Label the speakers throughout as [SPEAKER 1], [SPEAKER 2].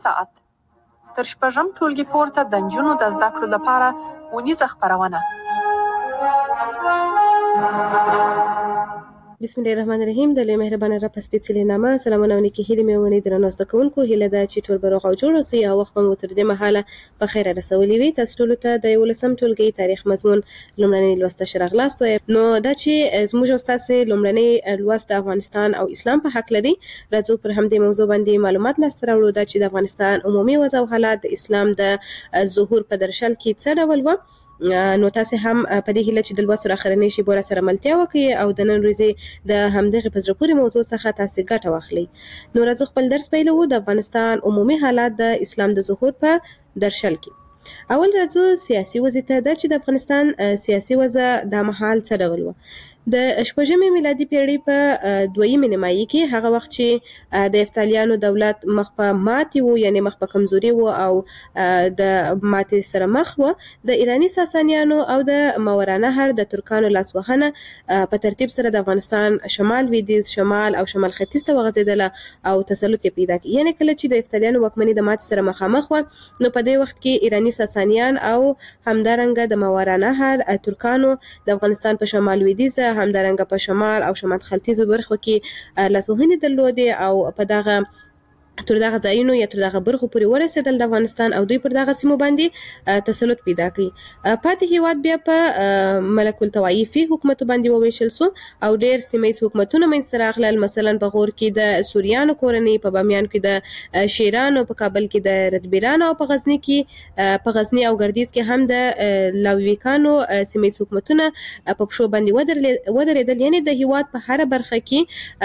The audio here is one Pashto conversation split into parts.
[SPEAKER 1] ساعت تر شپږم ټولګي پورته د نجونو د زده کړو لپاره ونیزه خپرونه.
[SPEAKER 2] بسم الله الرحمن الرحیم. د لوی مهربانه رب په سپېڅلي نامه سلامونه او نیکې هیلې مې ونې درنو زده کوونکو هیله ده چې ټول به روغ او جوړ اوسئ او وخت مو تر دې مهاله په خیره رسولي وي. تاسو ټولو ته د 11م ټولګي تاریخ مضمون لومړنۍ لوست ته راغلاست. نو دا چې زموږ او ستاسو لومړنۍ لوست د افغانستان او اسلام په حق لري، راځو پر همدې موضوع باندې معلومات لاسته راوړو. دا چې د افغانستان عمومي وضع او حالات د اسلام د ظهور په درشل کې څه ډول و. نو تاسو هم په دې هیله چې د لوست اخرنۍ شی بوره سره ملتیا وکړي او د نن ورځې د همدغه په زړه پورې موضوع څخه تاسو ګټه واخلئ. نو راځو خپل درس پیلوو. د افغانستان عمومي حالات د اسلام د ظهور په درشل کې. اول راځو سیاسي وضع ته. دا چې د افغانستان سیاسي وضع د مهال څه ډول و. د شپږمې میلادي پیړۍ په دویمې نیمایي کې هغه وخت چې د افتالیانو دولت مخ په ماتې و، یعنی مخ په کمزوري و او د ماتې سره مخ و، د ایرانی ساسانیانو او د ماوراءالنهر د ترکانو لاسوهنه په ترتیب سره د افغانستان شمال لویدیځ، شمال او شمال ختیځ ته وغځېدله او تسلط یې پیدا کړ. یعنی کله چې د افتالیانو واکمني د ماتې سره مخامخ و، نو په دې وخت کې ایرانی ساسانیان او همدارنګه د ماوراءالنهر ترکانو د افغانستان په شمال لویدیځ، همدارنګه په شمال او شمال ختیځو برخو کې لاسوهنې درلودې او په دغه تر دغه ځایونو یا تر دغه برخو پورې ورسېدل د افغانستان او دوی پر دغه سیمو باندې تسلط پیدا کړي. پاتې هیواد بیا په ملک الطوایفي حکومت باندې وویشل سو او ډېر سیمه ییز حکومتونه منځته راغلل. مثلا په غور کې د سوریانو کورنۍ، په بامیان کې د شیرانو، په کابل کې د ردبیرانو او په غزنی او ګردیز کې هم د لاویکانو سیمه ییز حکومتونه په پښو باندې ودرېدل. یعنی د هیواد په هر برخه کې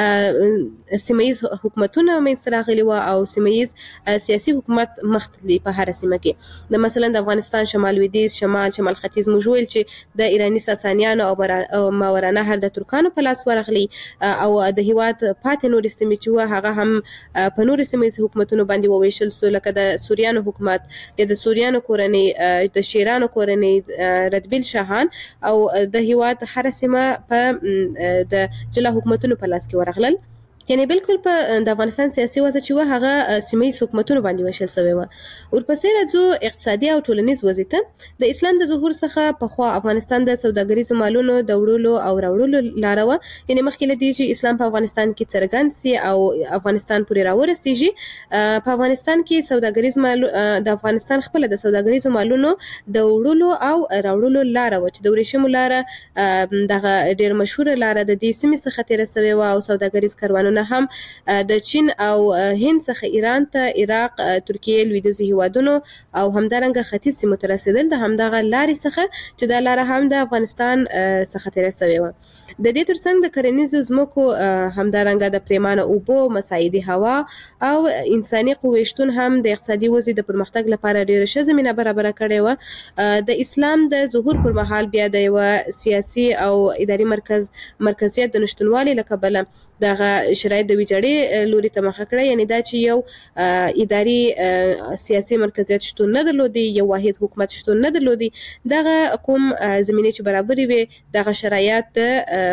[SPEAKER 2] سیمه ییز حکومتونه منځته راغلي و او سیمه‌ییز سیاسي حکومت مختلف په هر سیمه کې. د مثلا د افغانستان شمال لویدیځ، شمال ختیځ موږ ویل چې د ایرانی ساسانیانو او ماوراءالنهر د ترکانو په لاس ورغلي او د هیواد پاتې نورې سیمې چې و هغه هم په نورې سیمه‌ییز حکومتونو باندې وویشل سو، لکه د سوریانو حکومت، د سوریانو کورنۍ، د شیرانو کورنۍ، ردبیل شاهان او د هیواد هر سیمه په د جلا حکومتونو په لاس کې ورغلل. یعنی بالکل په د افغانستان سیاسي وضع چې و هغه سیمه ییز حکومتونو باندې وشل شوی و. ورپسې راځو اقتصادي او ټولنیز وضع ته. د اسلام د ظهور څخه پخوا افغانستان د سوداګریزو مالونو د وړلو او راوړلو لاره و. یعنی مخکې له دې چې اسلام په افغانستان کې څرګند سي او افغانستان پورې راورسیږي، په افغانستان کې سوداګریز د افغانستان خپل د سوداګریزو مالونو د وړلو او راوړلو لاره و چې د ورېښمو لاره دغه ډېر مشهوره لاره د دې سیمې څخه تېره شوې و او سوداګریز کاروانونه هم د چین او هند څخه ایران ته، عراق، ترکیه، لویدیځو هیوادونو او همدارنګه ختیځ سیمو ته رسیدل د همدغه لارې څخه چې دا لاره هم د افغانستان څخه تېره شوې وه. د دې ترڅنګ د کرنیزو ځمکو، همدارنګه د پریمانه اوبو، مساعدي هوا او انساني قوې شتون هم د اقتصادي وضع د پرمختګ لپاره ډېره ښه زمینه برابره کړې وه. د اسلام د ظهور پر مهال بیا د یوه سیاسي او اداري مرکزیت د نشتونوالي له کبله دغه شرایط د ویجاړۍ لوري ته مخه کړه. یعنی دا چې یو اداري سیاسي مرکزیت شتون نه درلودي، یو واحد حکومت شتون نه درلودي. دغه کوم زمینې چې برابرې وي دغه شرایط د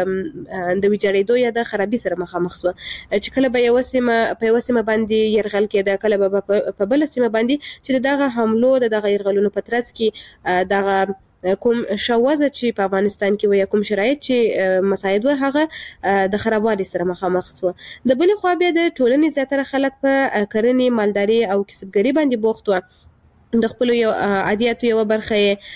[SPEAKER 2] ویجاړېدو یا د خرابي سره مخامخ شوه چې کله به یوه سیمه په یوه سیمه باندې یرغل کېده، کله به په بله سیمه باندې چې دغه حملو د دغه یرغلونو په ترڅ کې دغه کوم شوازه چې په افغانستان کې و یا کوم شرایط چې مساعد و هغه د خرابوالي سره مخامخ شو. د بلې خوا بیا د ټولنې زیاتره خلک په کرنې، مالداري او کسبګري باندې بوخت و. د خپل یو عادیاتو یو برخه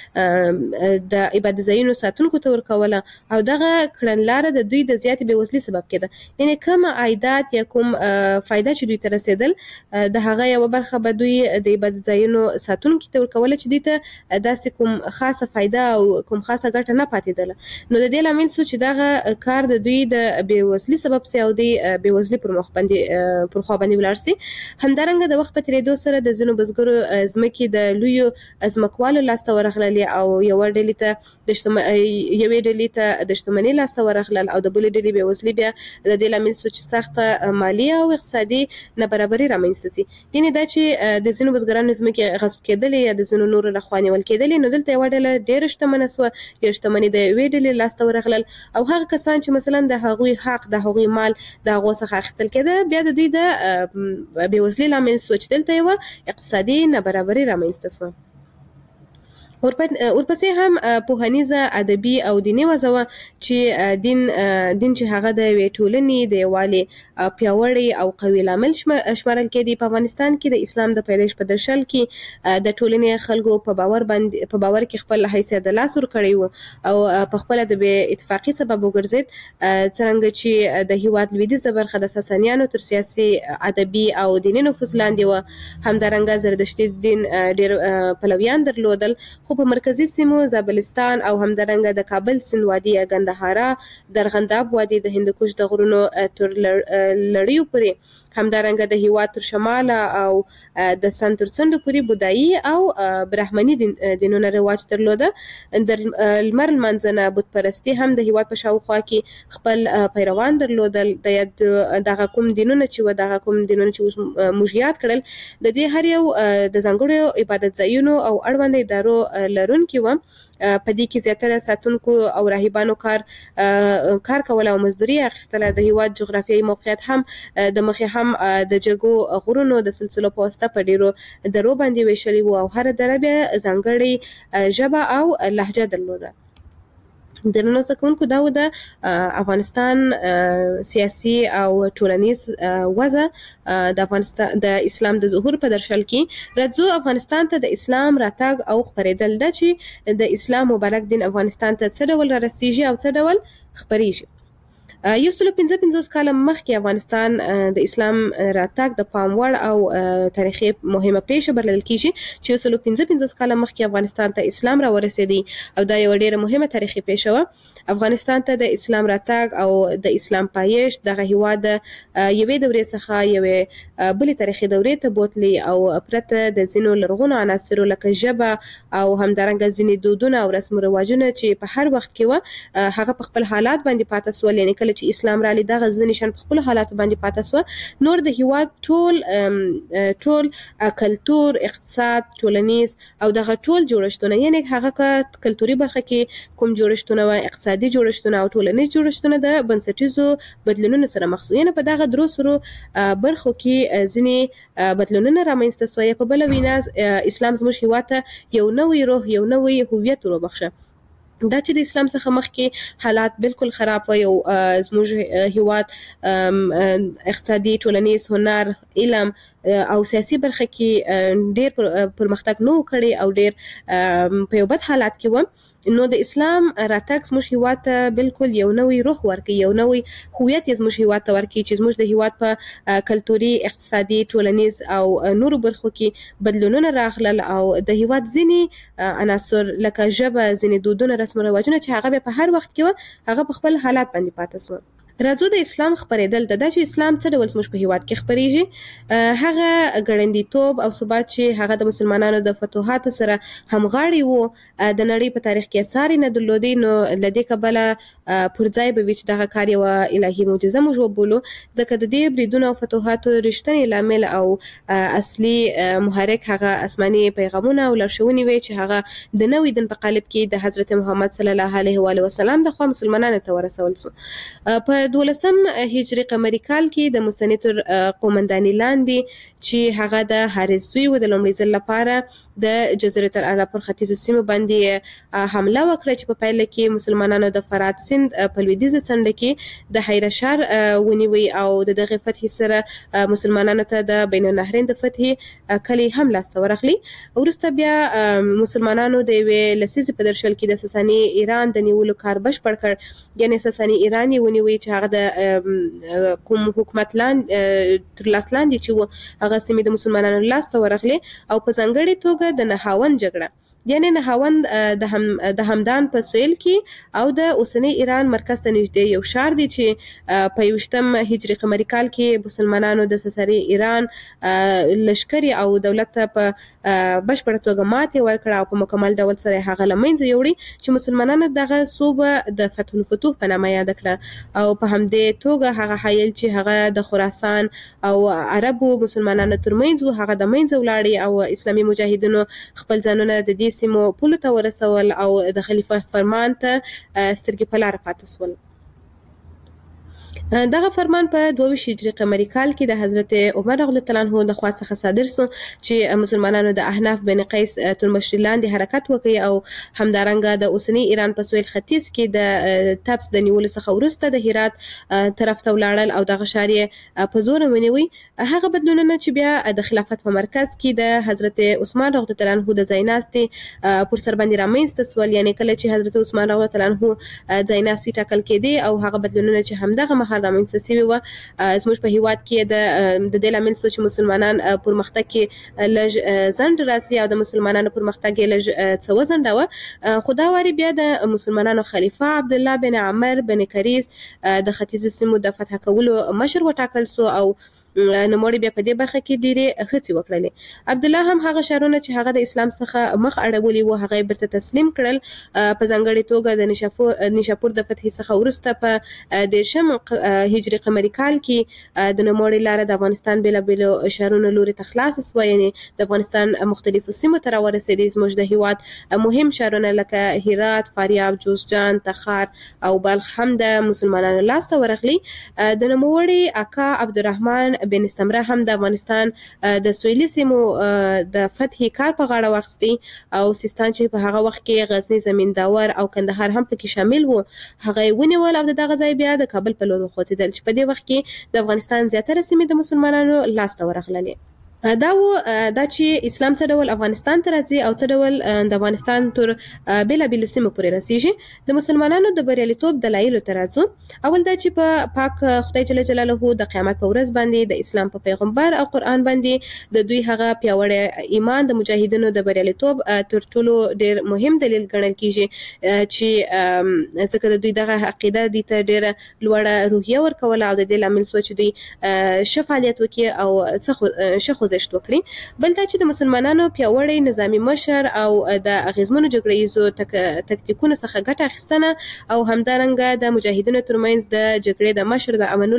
[SPEAKER 2] د عبادت ځایونو ساتونکو ته ورکوله او دغه کړنلاره د دوی د زیاتې بېوزلۍ سبب کېده. یعنی کوم عایدات یا کوم فایده چې دوی ته رسېدل د هغه یو برخه به دوی د عبادت ځایونو ساتونکو ته ورکوله چې دوی ته داسې کوم خاصه فایده او کوم خاصه ګټه نه پاتېدله. نو د دې لامل شو چې دغه کار د دوی د بېوزلۍ سبب سي او دوی بېوزلۍ پر خوا باندې ولاړ سي. همدارنګه د وخت په تېرېدو سره د ځینو بزګرو ځمکې کې د لویو ځمکوالو لاسته ورغلل او یوې ډلې ته د شتمنۍ لاسته ورغلل او د بلې ډلې بېوزلي بیا د دې لامل شو چې سخته مالي او اقتصادي نابرابري رامنځته شي. یعنې دا چې د ځینو بزګرانو ځمکې غصب کېدلې یا د ځینو نورو لخوا نیول کېدلې، نو دلته یوه ډله ډېره شتمنه شوه، یا شتمني د یوې ډلې لاسته ورغلل او هغه کسان چې مثلا د هغوی حق، د هغوی مال د هغو څخه اخیستل کېده، بیا د دوی د بېوزلۍ لامل شو چې دلته یوه اقتصادي نابرابري رامنځته شوه. ورپسې هم پوهنیزه، ادبي او دیني وضع وه چې دین چې هغه د یوې ټولنې د یووالي پیاوړی او قوي لامل شمارل کېدی. په افغانستان کې د اسلام د پیدایش په درشل کې د ټولنې خلکو په باور کې خپل حیثیت د لاس ور کړی و او په خپله د بې اتفاقي سبب وګرځېد، څرنګه چې د هېواد لویدیځه برخه د ساسانیانو تر سیاسي، ادبي او دیني نفوذ لاندې وه. همدارنګه زردشتي دین ډېر پلویان درلودل، خو په مرکزي سیمو زابلستان او همدارنګه د کابل سیند وادي، ګندهارا، درغنداب وادي، د هندوکش د غرونو تر لړیو پورې، همدارنګه د هېواد تر شماله او د سند تر څنډو پورې بودایي او برهمني دینونه رواج درلوده. د لمر لمانځنه، بت پرستي هم د هېواد په شاوخوا کې خپل پیروان درلودل. دغه کوم دینونه چې اوس موږ یاد کړل، د دې هر یو د ځانګړو عبادت ځایونو او اړوند ادارو لرونکي وه. په دې کې زیاتره ساتونکو او راهبانو کار کول او مزدوري اخیستله. د هېواد جغرافیایي موقعیت هم د مخې هم د جګو غرونو د سلسلو په واسطه په ډېرو درو باندې ویشلي وو او هره دره بیا ځانګړې ژبه او لهجه درلوده. درنو زده کوونکو، دا و د افغانستان سیاسي او ټولنیز وضع د اسلام د ظهور په درشل کې. راځو افغانستان ته د اسلام راتګ او خپرېدل، دا چې د اسلام مبارک دین افغانستان ته څه ډول را رسیږي او څه ډول خپریږي. 155 کاله مخکې افغانستان د اسلام راتګ د پام وړ او تاریخي مهمه پیښه بلل کېږي چې 155 کاله مخکې افغانستان ته اسلام را ورسېدی او دا یوه ډېره مهمه تاریخي پیښه وه. افغانستان ته د اسلام راتګ او د اسلام پایښت دغه هېواد یوې دورې څخه یوې بلې تاریخي دورې ته بوتلی او پرته د ځینو لرغونو عناصرو لکه ژبه او همدارنګه ځینې دودونه او رسم و رواجونه چې په هر وخت کې وه، هغه په خپل حالات باندې پاتې سول. یعنې کله چې اسلام رالی دغه ځینې شیان په خپلو حالاتو باندې پاتې سوه. نور د هېواد ټول کلتور، اقتصاد، ټولنیز او دغه ټول جوړښتونه، یعنې هغه که کلتوري برخه کې کوم جوړښتونه وه، اقتصادي جوړښتونه او ټولنیز جوړښتونه د بنسټیزو بدلونونو سره مخ شو. یعنې په دغه درو سرو برخو کې ځینې بدلونونه رامنځته سوه. په بله وینا اسلام زموږ هېواد ته یو نوی روح، یو نوی هویت وروبخښه. دا چې د اسلام څخه مخکې حالات بالکل خراب و، یو زموږ هېواد اقتصادي، ټولنیز، هنر، علم او سیاسي برخه کې ډېر پرمختګ نه و کړی او ډېر په یو بد حالات کې و. نو د اسلام راتګ زموږ هېواد ته بالکل یو نوی روح ورکوي، یو نوی هویت یې زموږ هېواد ته ورکوي چې زموږ د هېواد په کلتوري، اقتصادي، ټولنیز او نورو برخو کې بدلونونه راغلل او د هېواد ځینې عناصر لکه ژبه، ځینې دودونه، رسم و رواجونه چې هغه بیا په هر وخت کې وه، هغه په خپل حالات باندې پاتې سوه. راځو د اسلام خپرېدل ته. دا چې اسلام څه ډول زموږ په هېواد کې خپرېږي، هغه ګړندیتوب او ثبات چې هغه د مسلمانانو د فتوحاتو سره همغاړی و، د نړۍ په تاریخ کې اثار یې نه درلودی. نو له دې کبله پر ځای به وي چې دغه کار یوه الهي معجزه موږ وبولو، ځکه د دې بریدونو او فتوحاتو رښتینی لامل او اصلي محرک هغه آسماني پیغامونه او لارښوونې وې چې هغه د نوي دین په قالب کې د حضرت محمد صلی الله علیه و وسلم د خوا مسلمانانو ته ورسول شو. په 12 هجري قمري کال کې د موسني تر قومنداني لاندې چې هغه د حارث زوی و، د لومړي ځل لپاره د جزیرة العرب پر ختیځو سیمو باندې حمله وکړه چې په پیل کې مسلمانانو د فرات سیند په لویدیځه څنډه کې د حیره ښار ونیوی او د دغې فتحې سره مسلمانانو ته د بین النهرین د فتحې کلي هم لاسته ورغلی. وروسته بیا مسلمانانو د یوې لسیزې په درشل کې د ساساني ایران د نیولو کار بشپړ کړ. یعنې ساساني ایران یې ونیوی چې هغه د کوم حکومت تر لاس لاندې چې و، هغه سیمې د مسلمانانو لاسته ورغلې او په ځانګړې توګه د نهاون جګړه یعنی نهاوند د همدان په سویل کې او د اوسنی ایران مرکز ته نږدې یو شهر دی چې په 20 هجری قمری کال کې مسلمانانو د سسري ایران لشکري او دولت ته په بشپړه توګه ماتې ورکړه او په مکمل ډول سره هغه لمنځه یوړي چې مسلمانانو دغه صوبه د فتح الفتوح په نامه یاد کړه او په همدې توګه هغه حایل چې هغه د خراسان او عربو مسلمانانو ترمنځ هغه د منځ ولاړی او اسلامي مجاهدینو خپل ځانونه د دې سیمو پولو ته ورسول او د خلیفہ فرمان ته سترګې په لار پاتې سول. دغه فرمان په 22 هجری قمری کال کې د حضرت عمر رضی الله عنه د خوا څخه صادر شو چې مسلمانانو د احناف بن قیس تر مشرۍ لاندې حرکت وکړي او همدارنګه د اوسنی ایران په سویل ختیځ کې د تبس د نیولو څخه وروسته د هرات طرف ته ولاړل او دغه ښار یې په زور ونیوي. هغه بدلونونه چې بیا د خلافت په مرکز کې د حضرت عثمان رضی الله عنه د ځایناستي پر سر باندې رامنځته سول، یعنی کله چې حضرت عثمان رضی الله عنه ځایناستي ټاکل کېدی او هغه بدلونونه چې همدغه مهال رامنځته شوي وو زموږ په هیواد کې د دې لامل شو چې مسلمانان پرمختګ کې لږ ځنډ راسي او د مسلمانانو پرمختګ یې لږ څه وځنډاوه. خو دا واري بیا د مسلمانانو خلیفہ عبدالله بن عمر بن کریز د ختیځو سیمو د فتح کولو مشر وټاکل سو او نوموړي بیا په دې برخه کې ډېرې هڅې وکړلې. عبدالله هم هغه ښارونه چې هغه د اسلام څخه مخ اړولي وو هغه یې بیرته تسلیم کړل. په ځانګړې توګه د نیشاپور د فتحې څخه وروسته په 10 هجري قمري کال کې د نوموړي لاره د افغانستان بېلابېلو ښارونو لوري ته خلاصه سوه، یعنې د افغانستان مختلفو سیمو ته راورسېدې. زموږ د هېواد مهم ښارونه لکه هرات، فاریاب، جوزجان، تخار او بلخ هم د مسلمانانو لاسته ورغلي. د نوموړي اکا عبدالرحمن بن استمره هم د افغانستان د سویلي سیمو د فتح کار په غاړه واخیستی او سیستان چې په هغه وخت کې غزنی، زمینداور او کندهار هم پکې شامل وو هغه یې ونیول او دغه ځای بیا د کابل په لور وخوځېدل چې په دې وخت کې د افغانستان زیاتره سیمې د مسلمانانو لاسته ورغللې. دا چې اسلام څه ډول افغانستان ته راځي او څه ډول د افغانستان تر بېلابېلو سیمو پورې رسیږي. د مسلمانانو د بریالیتوب دلایلو ته راځو. اول دا چې په پاک خدای جل جلاله د قیامت په ورځ باندې د اسلام په پیغمبر او قرآن باندې د دوی هغه پیاوړی ایمان د مجاهدینو د بریالیتوب تر ټولو ډېر مهم دلیل ګڼل کیږي چې ځکه د دوی دغه عقیده دي ته ډېره لوړه روحیه ورکوله او د دې لامل شوه چې دوی ښه فعالیت وکړي او ښه خوځښت وکړي. بل دا چې د مسلمانانو پیاوړی نظامي مشر او د اغیزمنو جګړه ییزو تکتیکونو څخه ګټه اخیستنه او همدارنګه د مجاهدینو ترمنځ د جګړې د مشر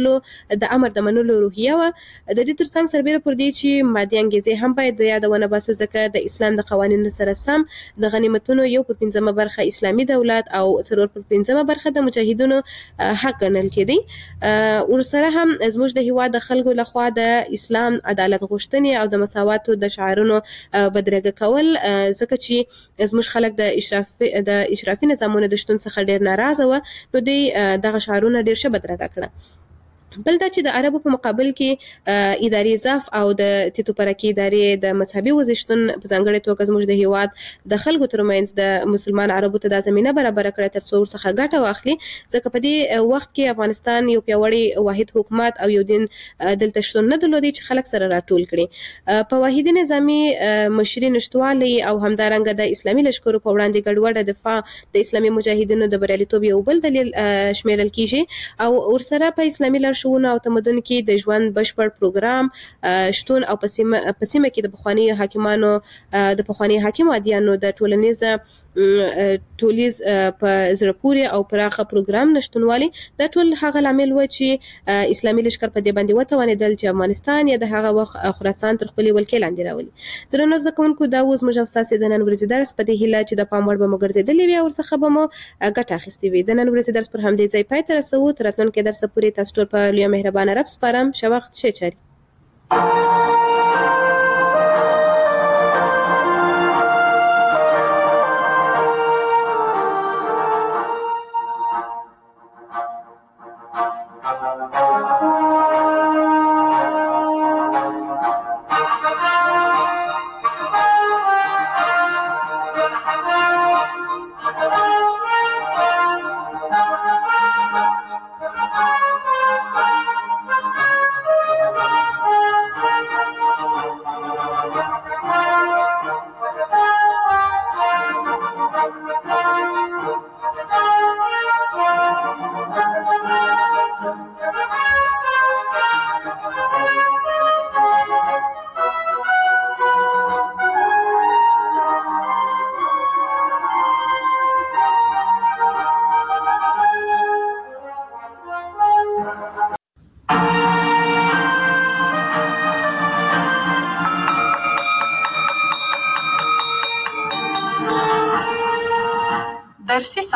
[SPEAKER 2] د امر د منلو روحیه وه. د دې ترڅنګ سربیره پر دې چې مادي انګیزې هم باید د یاده ونه باسو ځکه د اسلام د قوانینو سره سم د غنیمتونو 1/5 برخه اسلامي دولت او 4/5 برخه د مجاهدینو حق ګڼل کېدی. ورسره هم زموږ د هېواد د خلکو لخوا د اسلام عدالت غوښتنې او د مساواتو د شعارونو بدرګه کول ځکه چې زموږ خلک د اشرافي نظامونو د شتون څخه ډېر ناراضه وه نو دوی دغه شعارونه ډېر ښه بدرګه کړه. بل دا چې د عربو په مقابل کې اداري ضعف او د تیتو پرکي ادارې د مذهبي وزشتون په ځانګړې توګه زموږ د هېواد د خلکو ترمنځ د مسلمان عربو ته دا زمینه برابره کړه تر څو ورڅخه ګټه واخلي ځکه په دې وخت کې افغانستان یو پیاوړی واحد حکومت او یو دین دلته شتون نه درلودی چې خلک سره راټول کړي. په واحدي نظامي مشري نشتوالي او همدارنګه د اسلامي لښکرو په وړاندې ګډوډه دفاع د اسلامي مجاهدینو د بریالیتوب یو بل دلیل شمیرل کیږي او ورسره په اسلامي لارښوونو او تمدن کې د ژوند بشپړ پروګرام شتون او په سیمه کې د پخواني حاکمانو د پخواني حاکم عادیانو د ټولنیز په زړه پورې او پراخه پروګرام نشتونوالي دا ټول هغه لامل و چې اسلامي لښکر په دې باندې وتوانېدل چې افغانستان یا د هغه وخت خراسان تر خپلې ولکې لاندې راولي. درنو زده کوونکو دا اوس موږ ستاسو د نن ورځې درس په دې هیله چې د پام وړ به مو ګرځېدلی وي او ورڅخه به مو ګټه اخیستې وي. د نن ورځې درس پر همدې ځای پای ته رسوو. تر راتلونکي درسه پورې تاسو ټول په لویه مهربانه رب سپارم. ښه وخت، ښې چارې.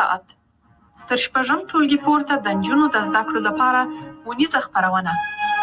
[SPEAKER 1] ساعت تر شپږم ټولګي پورته د نجونو د زده کړو لپاره ونیزه خپرونه.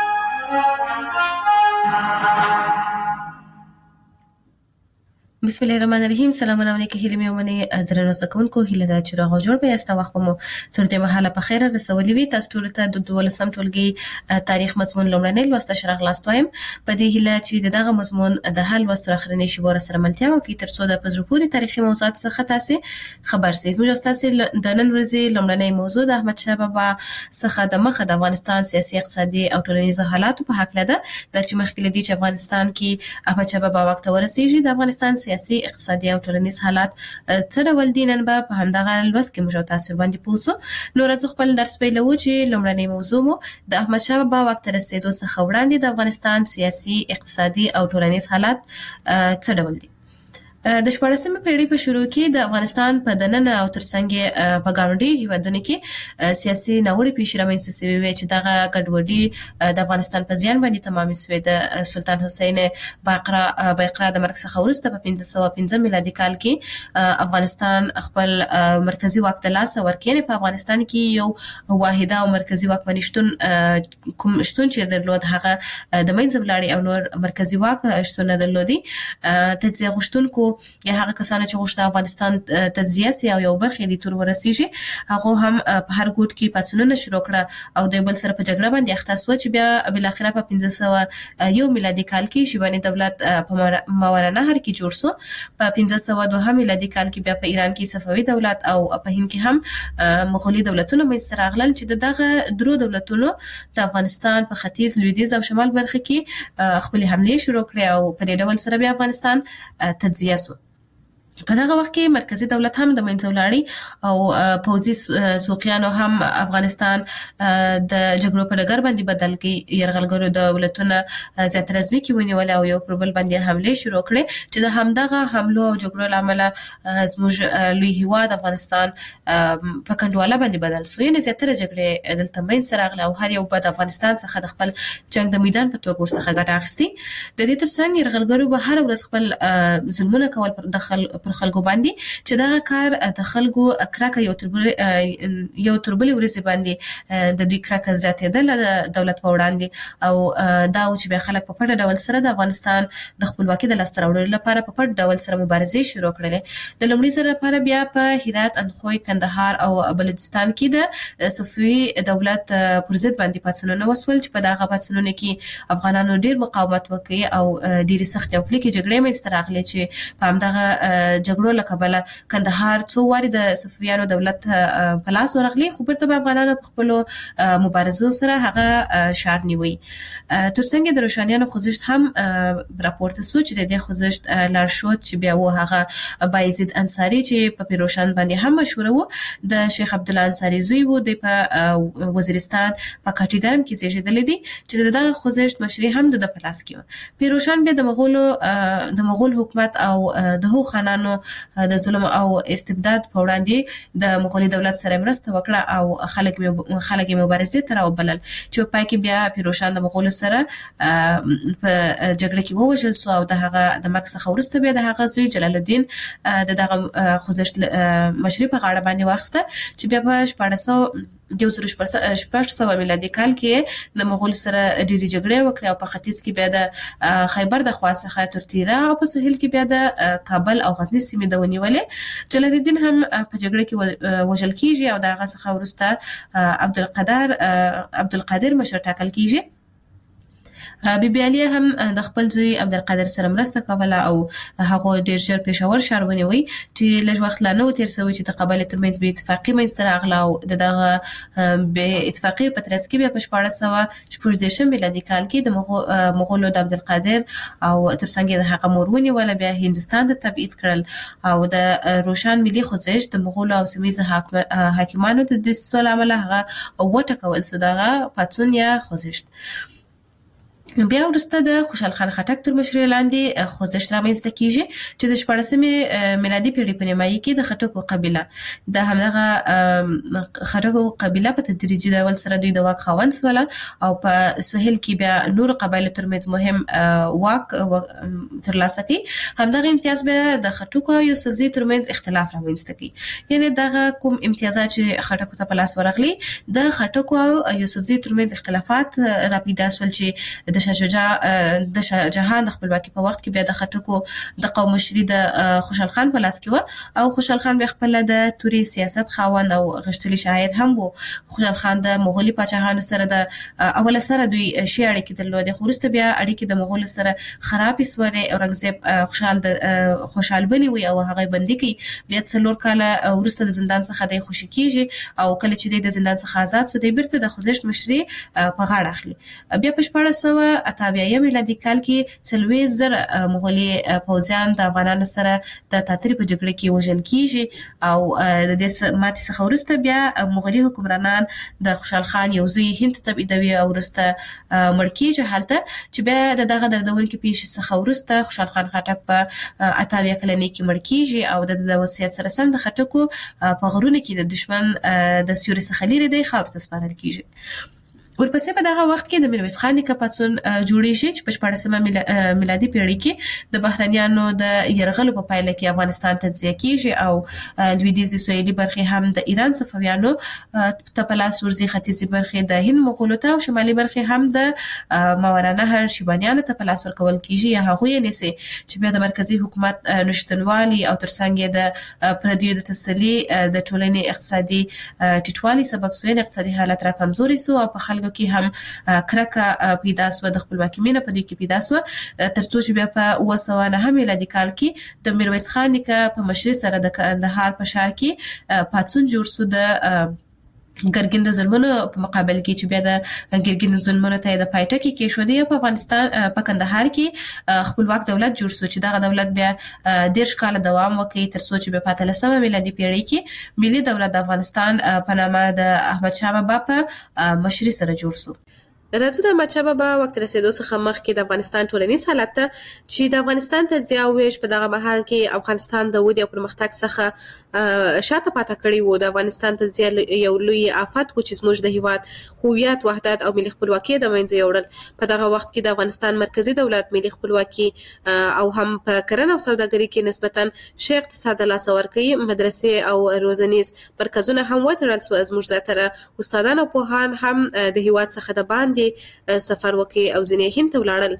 [SPEAKER 2] بسم الله الرحمن الرحیم. سلامونه علیکم. هیله مې ومنه درنو زده کوونکو، هیله ده چې راغو جوړ به یاست. وخت مو تر دې مهاله په خیر رسولي وي. تاسو ټول ته د 12م ټولګي تاریخ مضمون لومړنی لوست شرح لاست وایم. په دې هیله چې دغه مضمون د حل وست اخرنی شی ور سره ملتیا وکړي تر څو د پزروپوري تاریخي موضوعات څخه تاسو خبر سئ. موږ تاسو د نن ورځې لومړنی موضوع د احمد شاه بابا څخه د مخه د افغانستان سیاسي اقتصادي او ټولنیز حالات په حق لده د چې مخکې لدی چې افغانستان کې احمد شاه بابا وخت ورسیږي د افغانستان سیاسي اقتصادي او ټولنیز حالات څه ډول دي. نن به په همدغه لوست کې موږ تاسو باندې پوښتنه نو راځو خپل درس پیلو چې لومړنی موضوع مو د احمد شاه بابا وخت رسیدو څخه وړاندې د افغانستان سیاسي اقتصادي او ټولنیز حالات څه ډول دي. د 14مې پیړۍ په شروع کې د افغانستان په دننه او ترڅنګ په ګاونډي هیوادونو کې سیاسي ناوړه پیښې رامنځته شوې وې چې دغه ګډوډي د افغانستان په زیان باندې تمام شوې. د سلطان حسین باقرا د مرګ څخه وروسته په 1515 میلادي کال کې افغانستان خپل مرکزی واک ته لاس ورکړ. په افغانستان کې یو واحده او مرکزی واکمني شتون چې درلود هغه د منځ ولاړې او نور مرکزی واک شتون نه درلودي. تجزیه غوښتونکو یا هغه کسان چې غوښتل افغانستان تجزیه سي او یو برخه دي تور ورسیږي هغه هم په هر ګوټ کې پاتونونه شروع کړه او د بل سره په جګړه باندې اخته شو چې بیا بل اخره په 1501 میلادي کال کې شیباني دولت په ماوراءالنهر کې جوړ شو. په 1502 میلادي کال کې بیا په ایران کې صفوي دولت او په هند کې هم مغولي دولتونه منځته راغلل چې دغه درو دولتونو د افغانستان په ختیځ، لویدیځ او شمال برخه کې خپل حمله شروع کړې او په دې ډول سره بیا افغانستان تجزیه شو. په دغه وخت کې مرکزی دولت هم د منځه ولاړی او پوځي سوقیانو هم افغانستان د جګړو په ډګر باندې بدل کړي. یرغلګرو دولتونه زیات رسمي کې ونیول او یو پر بل باندې حمله شروع کړې چې د همدغه حملو او جګړو لامل زموږ لوی هیواد افغانستان په کنډواله باندې بدل شو. یعنې زیاتره جګړې دلته منځته راغلې او هر یو د افغانستان څخه د خپل جنگ د میدان په توګه ورڅخه ګټه اخیستې. د دې ترڅنګ یرغلګرو به هر ورځ خپل ظلمونه کول پر خلکو باندې چې دا کار د خلکو کرکه یو تربلي ورسې باندې د دوی کرکه زیاتېدل د دولت په وړاندې او دا چې به خلک په پټه ډول سره د افغانستان د خپلواکۍ د لاسته راوړلو لپاره په پټ ډول سره مبارزې شروع کړلې. د لومړي ځل لپاره بیا په هرات، اندخوی، کندهار او بلوچستان کې د صفوي دولت پر ضد باندې پاڅونونه وسول چې په دغه پاڅونونو کې افغانانو ډیر مقاومت وکړ او ډیره سخت او کلکې جګړې منځته راغلې چې په همدغه جګړو له کبله کندهار څو واري د صفویانو دولت په لاس ورغلی خو بیرته افغانانو په خپل مبارزو سره هغه شار نیوي. ترڅنګ د روشانیانو خوځښت هم راپورته شو چې د دې خوځښت لارښود چې بیا و هغه بایزید انصاری چې په پیروشان باندې هم مشهور وو، د شیخ عبد الله انصاری زوی وو، د په وزیرستان په کاټیګرم کې زیږیدل دي چې دغه خوځښت مشري هم د پلاس کې و. پیروشان بیا د مغول حکومت او د هو خانانو د ظلم او استبداد په وړاندې د مغولي دولت سره مرسته وکړه او خلک مبارزې ته راوبلل چې په پای کې بیا پیروشان د مغولو سره په جګړه کې ووژل شو او د هغه د مرګ څخه وروسته بیا د هغه زوی جلال الدین دغه خوځښت مشري په غاړه باندې واخیسته چې بیا په 1400 میلادي کال کې د مغول سره ډېری جګړې وکړې او په ختیځ کې بیا د خیبر د خوا څخه تر تیرا او په سهیل کې بیا د کابل او غزنی سیمې د ونیولې. جلال الدین هم په جګړه کې وژل کیږي او دغه څخه وروسته عبدالقادر مشر ټاکل کیږي. بیبي علي هم د خپل زوی عبدالقادر سره مرسته کوله او هغه ډیر ژر پېښور ښار ونیوي چې لږ وخت لا نه و تیر شوی چې د قبایلو ترمنځ بې اتفاقي منځته راغله او دغه بې اتفاقي په ترڅ کې بیا په 1416 میلادي کال کې د مغولو د عبدالقادر او ترڅنګ د هغه مور ونیوله بیا هندوستان ته تبعید کړل او د روشان ملي خوځښت د مغولو او سیمه حاکمانو د دسیسو له امله هغه وټکول شو دغه پاڅون یا خوځښت. بیا وروسته د خوشحال خان خټک تر مشرۍ لاندې خوځښت رامنځته کیږي چې د 14مې میلادي پیړۍ په نیمایي کې د خټکو قبیله د همدغه خټکو قبیله په تدریجي ډول سره دوی د واک خاوند شول او په سهیل کې بیا نور قبایلو ترمنځ مهم واک ترلاسه کړي. همدغه امتیاز بیا د خټکو او یوسفزي ترمنځ اختلاف رامنځته کړي. یعنی دغه کوم امتیازات چې خټکو ته په لاس ورغلي د خټکو او یوسفزي ترمنځ اختلافات را پیدا شول چې د شاه جهان د خپلواکۍ په وخت کې بیا د خټکو د قوم مشري د خوشحال خان په لاس کې و او خوشحال خان بیا خپل د توري سیاست خاوند او غښتلي شاعر هم و. خوشحال خان د مغولي پاچاهانو سره د اوله سره دوی شي اړیکې درلودې، خو وروسته بیا اړیکې د مغولو سره خرابې سوې. اورنګزیب خوشحال بني وي او هغه بندي کوي. بیا 4 کاله وروسته د زندان څخه د خوشي کیږي او کله چې د زندان څخه آزاد شو دی بیرته د خوځښت مشري په غاړه اخلي. بیا په 1488 میلادي کال کې 40,000 مغولي پوځیان د افغانانو سره د تاترې په جګړه کې وژل کیږي او د دې ماتې څخه وروسته بیا مغولي حکمرانان د خوشحال خان یو زوی هند ته تبعیدوي او وروسته مړ کیږي. هلته چې بیا دغه دردونکې پیښې څخه وروسته خوشحال خان خټک په 88 کلنۍ کې مړ کیږي او د وصیت سره سم د خټکو په غرونو کې د دشمن د سیوري څخه لرې دی خاورو ته سپارل کیږي. ورپسې په دغه وخت کې د میرویس خان نیکه پاڅون جوړیږي چې په 14مه میلادي پیړۍ کې د بهرنیانو د یرغلو په پایله کې افغانستان تجزیه کیږي او لویدیځي سویلي برخې هم د ایران صفویانو ته په لاس ورځي، ختیځي برخې د هند مغولو ته او شمالي برخې هم د ماوراءنهر شیبانیانو ته په لاس ورکول کیږي یا هغوی یې نیسي چې بیا د مرکزي حکومت نشتنوالي او ترڅنګ د پردیو د تسلي د ټولنې اقتصادي ټیټوالي سبب سوی، اقتصادي حالت را کمزوري سو او په خلکو کې هم کرکه پیدا سو، د خپلواکۍ مینه په دوی کې پیدا سو، ترڅو چې بیا په 1909 میلادي کال کې د میرویس خان نیکه په مشرۍ سره د کندهار په ښار کې پاڅون جوړ سو د ګرګین د ظلمونو په مقابل کې چې بیا د ګرګین د ظلمونو ته د پایټه کې کېښودي په افغانستان په کندهار کې خپلواک دولت جوړ شو چې دغه دولت بیا 10 کال دوام وکړي ترڅو چې په 15مه میلادي پیړۍ کې ملي دولت د افغانستان په نامه د احمد شاه بابا په مشرۍ سره جوړ شو. راځو د احمد شاه بابا وخت رسیدو څخه مخکې د افغانستان ټولنیز حالت ته چې د افغانستان تجزیه او ویش په دغه مهال کې افغانستان د ودې او پرمختګ څخه شاته پاتې کړی وو. د افغانستان تجزیه یو لوی آفت و چې زموږ د هیواد هویت، وحدت او ملي خپلواکي د منځه یوړل. په دغه وخت کې د افغانستان مرکزی دولت ملي خپلواکي او هم په کرنه او سوداګرۍ کې نسبتا ښه اقتصاد لاس ورکړي. مدرسې او روزنیز مرکزونه هم وتړل شو. زموږ زیاتره استادان او پوهان هم د هیواد څخه د باندې سفر وکړي او ځینې هند ته ولاړل.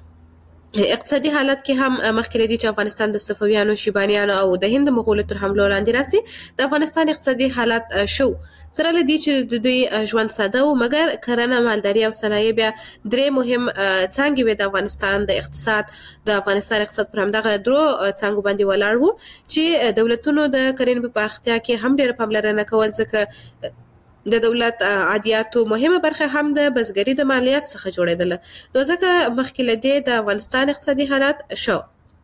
[SPEAKER 2] اقتصادي حالت کې هم مخکې لري چې افغانستان د صفویانو، شیبانیانو او د هند مغولو تر حملو لاندې راسي. د افغانستان اقتصادي حالت شو سره لدی چې د دوی ژوند ساده و، مګر کرنه، مالداري او صنایع بیا درې مهم څانګې وې د افغانستان د اقتصاد. د افغانستان اقتصاد پر همدغه درو څانګو باندې ولاړ و چې دولتونو د کرنې په پراختیا کې هم ډېره پاملرنه کول، ځکه د دولت عادیاتو مهمه برخه هم د بزګرۍ د مالیاتو څخه جوړېدله. نو ځکه مخکې له دې د افغانستان اقتصادي حالت شو.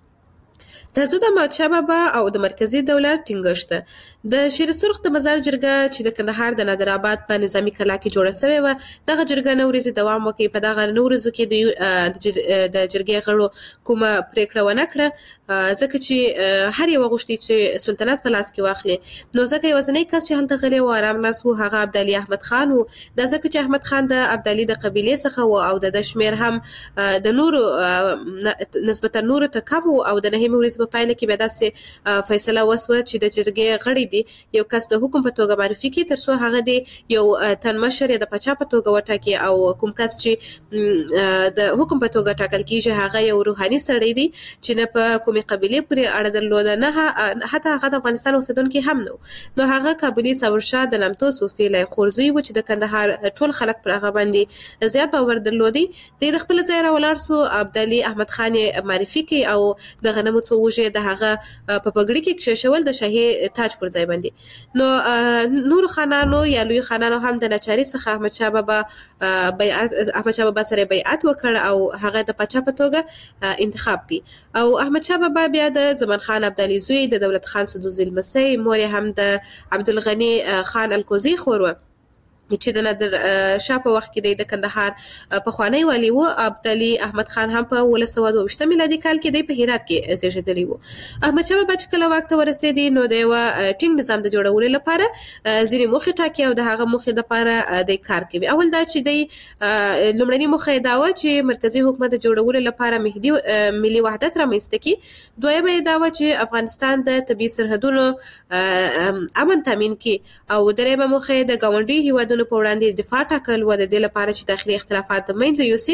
[SPEAKER 2] راځو د احمد شاه بابا او د مرکزی دولت ټینګښت. د شیر سرخ د مزار جرګه چې د کندهار د نادر آباد په نظامی کلا کې جوړه شوې و، دغه جرګه نو ورځې دوام وکړي. په دغه نو ورځو کې د جرګې غړو کومه پریکړه ونه کړه، ځکه چې هر یو غوښتي چې سلطنت په لاس کې واخلي. نو ځکه یوازینی کس چې هلته غلی و آرام ناست و هغه عبدالي احمد خان و. دا ځکه چې احمد خان د عبدالي د قبیلې څخه و او د شمیر هم د نورو نسبتا نورو ته کم و او د نهمې ورځې په پایله کې بیا داسې فیصله وسوه چې د جرګې غړي دي یو کس د حکم په توګه معرفي کړي ترڅو هغه د یو تن مشر یا د پاچا په توګه وټاکي، او کوم کس چې د حکم په توګه ټاکل کیږي هغه یو روحاني سړی دی چې نه په کومې قبیلې پورې اړه درلوده، نه حتی هغه د افغانستان اوسیدونکی هم نه. نو هغه کابلي ثورشاه د نامتو صوفي لی خورزوی و چې د کندهار ټول خلک پر هغه باندې زیات باور درلودي. د خپل ځای را ولاړ سو، عبدالي احمد خان معرفي کړي او د غنمو څو وږي د هغه په پګړۍ کې کښېښول د شاهي تاج پر ځای باندې. نو نور خانانو یا لوی خانانو هم د ناچارۍ څخه احمد شاه بابا سره بیعت وکړ او هغه د پاچا په توګه انتخاب کړي. او احمد شاه بابا بیا د زمان خان عبدالي زوی، د دولت خان سدوزي لمسی، مور هم د عبدالغني خان الکوزي خور و. چې د نادر شاه په وخت کې د کندهار پخوانی والی و. عبدالي احمد خان هم په 1922 میلادي کال کې د هرات کې زیږیدلی و. احمد شاه بابا چې کله واک ته ورسېدی نو د یو ټینګ نظام د جوړولو لپاره ځینې موخې ټاکي او د هغه موخې لپاره د کار کوي. اول دا چې د لومړنۍ موخه دا و چې مرکزی حکومت د جوړولو لپاره ملي وحدت رامنځته کړي. دویمه دا و چې افغانستان د طبي سرحدونو امن تامین کړي او دریمه موخه د ګاونډي هیوادونو په وړاندې دفاع ټاکل و د دې لپاره چې داخلي اختلافات د منځه یوسي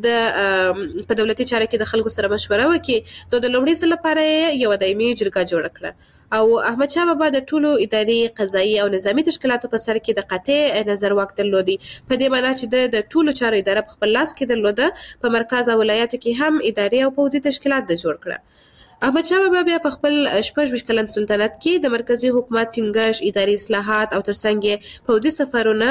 [SPEAKER 2] په دولتي چارو کې د خلکو سره مشوره وکړي. نو د لومړي ځل لپاره یو دایمي جرګه جوړه کړه او احمد شاه بابا د ټولو اداري قضایي او نظامی تشکیلاتو په سر کې د قاطع نظر واک درلودي. په دې معنی چې د ټولو چارو اداره په خپل لاس کې درلوده. په مرکز او ولایاتو کې هم اداري او پوځي تشکیلات د جوړ کړه. احمد شاه بابا بیا په خپل 26 کلن سلطنت کې د مرکزی حکومت ټینګښت، اداري اصلاحات او ترڅنګ یې پوځي سفرونه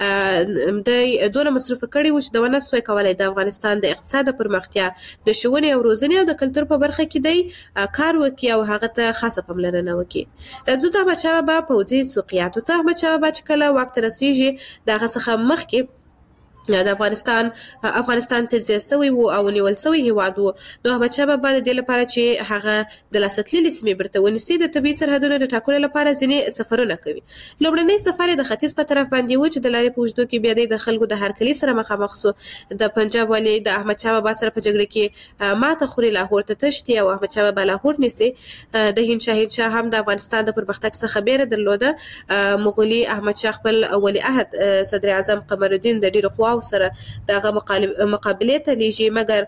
[SPEAKER 2] د دوه مصرف کړي و چې د ونه سوی کولای د افغانستان د اقتصاد پرمختیا، د ښوونې او روزنې او د کلتور په برخه کې د کار وکړي او هغه ته خاصه پاملرنه وکړي. راځو د احمد شاه بابا پوځي سوقیاتو ته. احمد شاه بابا چې کله واک ته رسیږي د هغه څخه مخکې د افغانستان تجزیه شوی و او نیول شوی هیواد و. نو احمد شاه بابا د دې لپاره چې هغه د لاسته تللي سیمې بیرته ونیسي د طبي سرحدونو د ټاکلو لپاره ځینې سفرونه کوي. لومړنی سفر د ختیځ په طرف باندې و چې د لارې په اوږدو کې بیا د خلکو د هرکلي سره مخامخ شو. د پنجاب والی د احمد شاه بابا سره په جګړه کې ماته خوري، لاهور ته تښتي او احمد شاه بابا لاهور نیسي. د هند شاه هم د افغانستان د پرمختګ څخه بیره درلوده. مغولي احمد شاه خپل ولی عهد صدر اعظم قمر الدین د ډیرو قواو سره دغه مقابله ته لیږي، مګر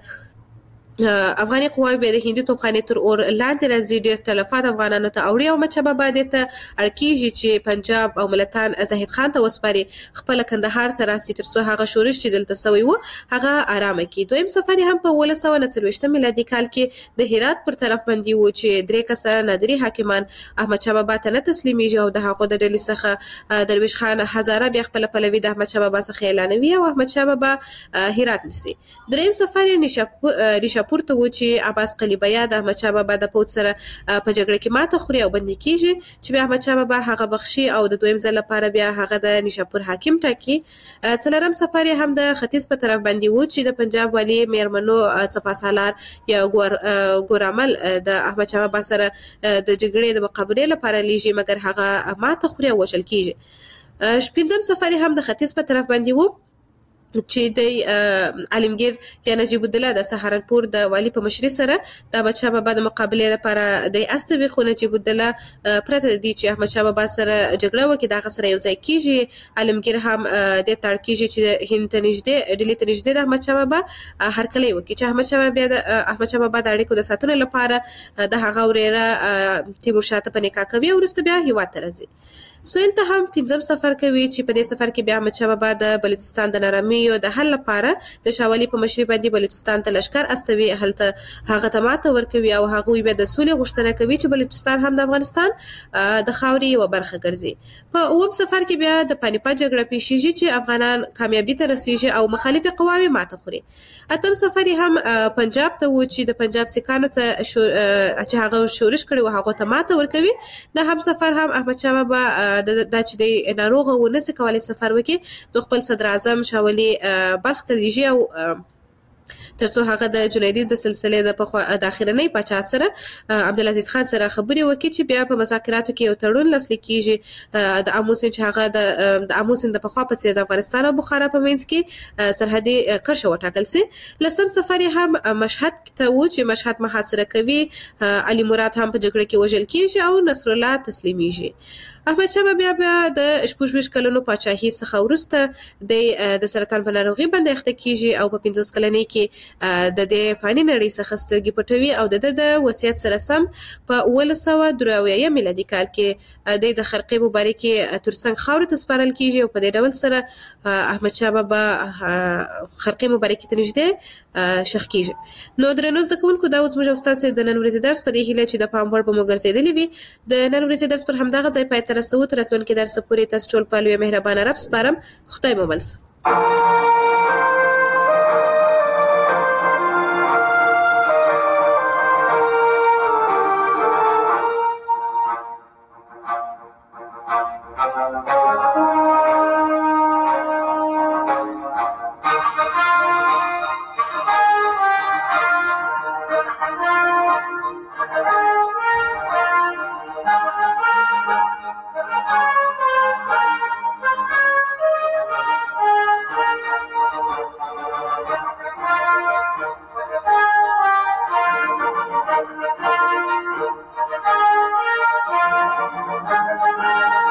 [SPEAKER 2] افغاني قواوې به د هندي توپخانې تر اور لاندې راځي. ډېر تلفات افغانانو ته اوړي او احمد شاه بابا دې ته اړ کېږي چې پنجاب او ملتان زاهد خان ته وسپاري، خپل کندهار ته راسي ترڅو هغه شورش چې دلته سوی و هغه آرامه کړي. دویم سفر هم په 1929 میلادي کال کې د هرات پر طرف باندې و چې درې کسه نادري حاکمان احمد شاه بابا ته نه تسلیمیږي او د هغو د ډلې څخه درویش خان هزاره بیا خپل پلوي د احمد شاه بابا څخه اعلانوي او احمد شاه بابا هرات نیسي. دریم سفر یې پورته و چې عباس قلیبیا د احمد شاه بابا د پوځ سره په جګړه کې ماته خوري او بندي کیږي چې بیا احمد شاه بابا هغه بخشي او د دویم ځل لپاره بیا هغه د نیشاپور حاکم ټاکي. څلورم سفر هم د ختیځ په طرف باندې و چې د پنجاب والی میرمنو سپاسالار یا ګورامل د احمد شاه بابا سره د جګړې د مقابلې لپاره لیږي، مګر هغه ماته خوري او وژل کیږي. پنځم سفر هم د ختیځ په طرف باندې و چې د عالمگیر یا نجیب الدوله د سهارنپور د والی په مشرۍ سره د احمد شاه بابا د مقابلې لپاره د استوي، خو نجیب الدوله پرته دی چې احمد شاه بابا سره جګړه وکړي دغه سره یو ځای کیږي. عالمگیر هم د تړ کیږي چې هند ته نږدې ډیلی ته نږدې د احمد شاه بابا هرکلی وکړي چې احمد شاه بابا د اړیکو د ساتنې لپاره د هغه وريره تیمورشاه ته په نکاح کوي او وروسته بیا هیواد ته راځي. سویل ته هم پنځم سفر کوي چې په دې سفر کې بیا احمد شاه بابا د بلوچستان د نارامیو د حل لپاره د شاولي په مشرۍ باندې بلوچستان ته لشکر استوي، هلته هغه ته ماته ورکوي او هغوی بیا د سولې غوښتنه کوي چې بلوچستان هم د افغانستان د خاورې یوه برخه ګرځي. په اووم سفر کې بیا د پانیپت جګړه پیښیږي چې افغانان کامیابي ته رسیږي او مخالفې قواوې ماته خوري. اتم سفر هم پنجاب ته و چې د پنجاب سیکانو ته چې هغه شورش کړي و هغه ته ماته ورکوي. د هم سفر هم احمد شاه بابا دا چې د ناروغه و نسي کولای سفر وکړي نو خپل صدر اعظم شاولي بلخ ته لیږي او ترڅو هغه د جنیدي د سلسلې د اخرنۍ پاچا سره عبدالعزیز خان سره خبرې وکړي چې بیا په مذاکراتو کې یو تړون لاسلیک کیږي د امو سیند چې هغه د امو سیند د پخوا په څیر د افغانستان او بخارا په منځ کې سرحدي کرښه وټاکل سي. لسم سفر هم مشهد ته و چې مشهد محاصره کوي، علي مراد هم په جګړه کې وژل کیږي او نصر الله تسلیمیږي. احمد شاه بابا د 26 کلونو پاچاهي څخه وروسته د سرطان په ناروغي باندې اخته کیږي او په 50 کلنۍ کې د دې فاني نړۍ څخه سترګې پټوي او د وصیت سره سم په 1983 میلادي کال کې د خرقې مبارکې ترڅنګ خاورې ته سپارل کیږي او په دې ډول سره احمد شاه بابا خرقې مبارکې ته نږدې شخ کیږي. نو درنو زده کوونکو دا اوس موږ استاد د نن ورځې درس په دې هیله چې د پام وړ به مو ګرځېدلی وي. د نن ورځې درس پر همدغه ځای پای ته رسو. تر راتلونکي درس پورې تاسو ټول په لوی مهربانه رب سپارم. خدای مو بل شه.